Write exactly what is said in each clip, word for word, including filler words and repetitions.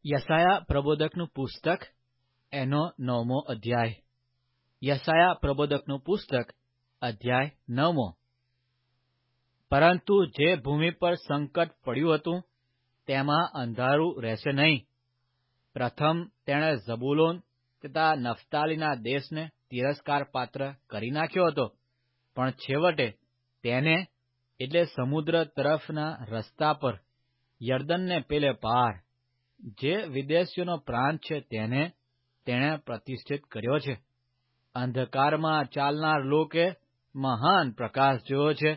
યશાયા પ્રબોધકનું પુસ્તક એનો નવમો અધ્યાય. યશાયા પ્રબોધકનું પુસ્તક અધ્યાય નવમો. પરંતુ જે ભૂમિ પર સંકટ પડ્યું હતું તેમાં અંધારું રહેશે નહીં. પ્રથમ તેણે ઝબૂલોન તથા નફતાલીના દેશને તિરસ્કાર પાત્ર કરી નાખ્યો હતો, પણ છેવટે તેને એટલે સમુદ્ર તરફના રસ્તા પર યર્દનને પેલે પાર જે વિદેશીઓનો પ્રાંત છે તેને તેણે પ્રતિષ્ઠિત કર્યો છે. અંધકારમાં ચાલનાર લોકે મહાન પ્રકાશ જોયો છે.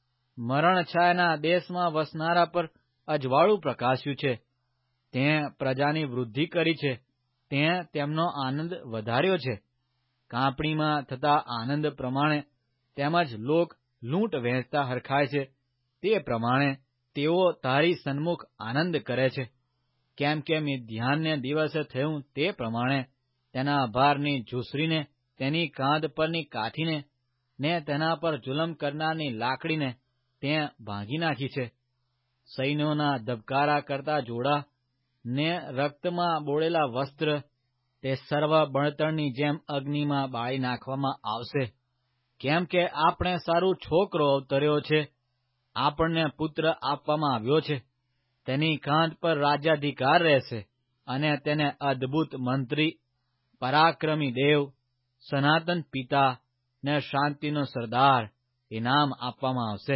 મરણ છાયાના દેશમાં વસનારા પર અજવાળું પ્રકાશ્યું છે. તેં પ્રજાની વૃદ્ધિ કરી છે, તેં તેમનો આનંદ વધાર્યો છે. કાંપણીમાં થતા આનંદ પ્રમાણે તેમજ લોક લૂંટ વહેંચતા હરખાય છે તે પ્રમાણે તેઓ તારી સન્મુખ આનંદ કરે છે. કેમ કે મિદ્યાનને દિવસે થયું તે પ્રમાણે તેના ભારની ઝૂંસરીને, તેની કાંધ પરની કાઠીને ને તેના પર જુલમ કરનારની લાકડીને તેં ભાંગી નાખી છે. સૈન્યોના ધબકારા કરતા જોડા ને રક્તમાં બોળેલા વસ્ત્ર તે સર્વ બળતણની જેમ અગ્નિમાં બાળી નાખવામાં આવશે. કેમ કે આપણે સારું છોકરો અવતર્યો છે, આપણને પુત્ર આપવામાં આવ્યો છે. તેની કાંધ પર રાજ્યાધિકાર રહેશે અને તેને અદ્ભુત મંત્રી, પરાક્રમી દેવ, સનાતન પિતા ને શાંતિનો સરદાર એ નામ આપવામાં આવશે.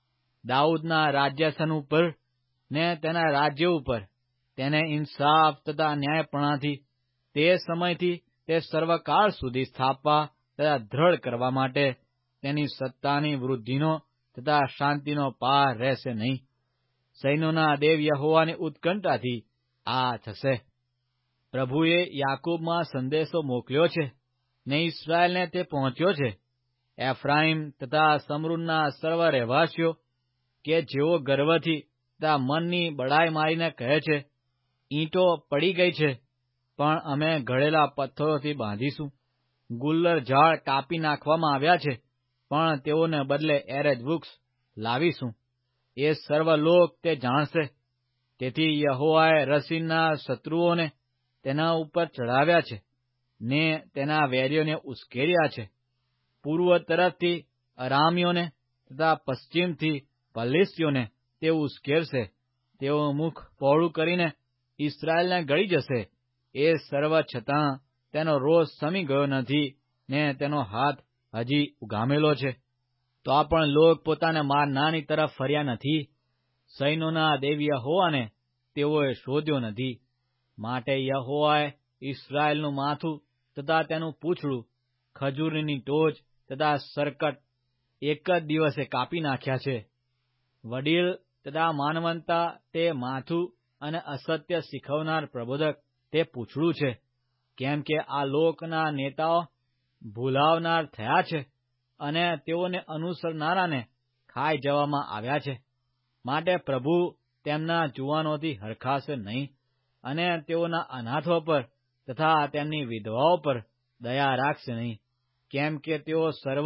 દાઉદના રાજ્યાસન ઉપર ને તેના રાજ્ય ઉપર તેને ઇન્સાફ તથા ન્યાયપણાથી તે સમયથી તે સર્વકાળ સુધી સ્થાપવા તથા દ્રઢ કરવા માટે તેની સત્તાની વૃદ્ધિનો તથા શાંતિનો પાર રહેશે નહીં. સૈન્યોના દેવ યહોવાની ઉત્કંઠાથી આ થશે. પ્રભુએ યાકૂબમાં સંદેશો મોકલ્યો છે ને ઇસ્રાયેલને તે પહોંચ્યો છે. એફ્રાઈમ તથા સમરૂનના સર્વ રહેવાસીઓ કે જેઓ ગર્વથી તથા મનની બડાઈ મારીને કહે છે, ઈંટો પડી ગઈ છે, પણ અમે ઘડેલા પથ્થરોથી બાંધીશું. ગુલ્લર ઝાડ કાપી નાખવામાં આવ્યા છે, પણ તેઓને બદલે એરેજ વૃક્ષ લાવીશું. એ સર્વ લોક તે જાણશે. તેથી યહોવાએ રસીનના શત્રુઓને તેના ઉપર ચઢાવ્યા છે ને તેના વેરીઓને ઉશ્કેર્યા છે. પૂર્વ તરફથી અરામીઓને તથા પશ્ચિમથી પલિશ્તીઓને તે ઉશ્કેરશે. તેઓ મુખ પહોળું કરીને ઇસ્રાયેલને ગળી જશે. એ સર્વ છતાં તેનો રોષ શમી ગયો નથી ને તેનો હાથ હજી ઉગામેલો છે. તો આ પણ લોક પોતાને મારનારની તરફ ફર્યા નથી. સૈન્યોના દેવ યહોવાને તેઓએ શોધ્યો નથી. માટે યહોવાએ ઇસ્રાયેલનું માથું તથા તેનું પૂંછડું, ખજૂરની ટોચ તથા સરકટ એક જ દિવસે કાપી નાખ્યા છે. વડીલ તથા માનવંતા તે માથું અને અસત્ય શીખવનાર પ્રબોધક તે પૂંછડું છે. કેમ કે આ લોકના નેતાઓ ભૂલાવનાર થયા છે અને તેઓને અનુસરનારાને ખાઈ જવામાં આવ્યા છે. માટે પ્રભુ તેમના જુવાનોથી હરખાશે નહીં અને તેઓના અનાથો પર તથા તેમની વિધવાઓ પર દયા રાખશે નહીં. કેમ કે તેઓ સર્વ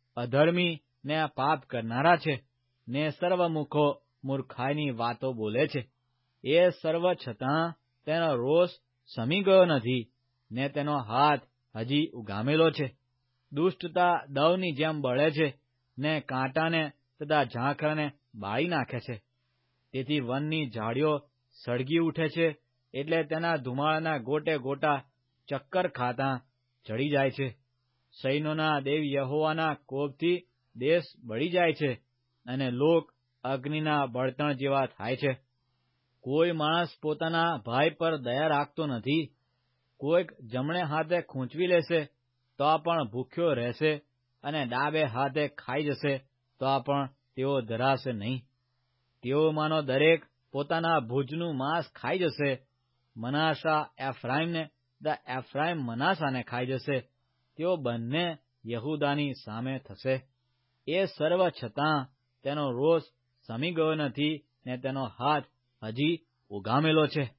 અધર્મી ને પાપ કરનારા છે ને સર્વ મુખો મૂર્ખાઈની વાતો બોલે છે. એ સર્વ છતાં તેનો રોષ શમી ગયો નથી ને તેનો હાથ હજી ઉગામેલો છે. દુષ્ટતા દવની જેમ બળે છે ને કાંટાને તથા ઝાંખરાને બાળી નાખે છે. તેથી વનની ઝાડીઓ સળગી ઉઠે છે, એટલે તેના ધુમાડાના ગોટે ગોટા ચક્કર ખાતાં ચડી જાય છે. સૈન્યોના દેવ યહોવાના કોપથી દેશ બળી જાય છે અને લોક અગ્નિના બળતણ જેવા થાય છે. કોઈ માણસ પોતાના ભાઈ પર દયા રાખતો નથી. કોઈક જમણે હાથે ખૂંચવી લેશે તો આ પણ ભૂખ્યો રહેશે અને ડાબે હાથે ખાઈ જશે તો આ પણ તેઓ ધરાશે નહીં. તેઓમાંનો દરેક પોતાના ભુજનું માંસ ખાઈ જશે. મનાસા એફ્રાઈમને તથા એફ્રાઈમ મનાસાને ખાઈ જશે. તેઓ બંને યહૂદાની સામે થશે. એ સર્વ છતાં તેનો રોષ શમી ગયો નથી ને તેનો હાથ હજી ઉગામેલો છે.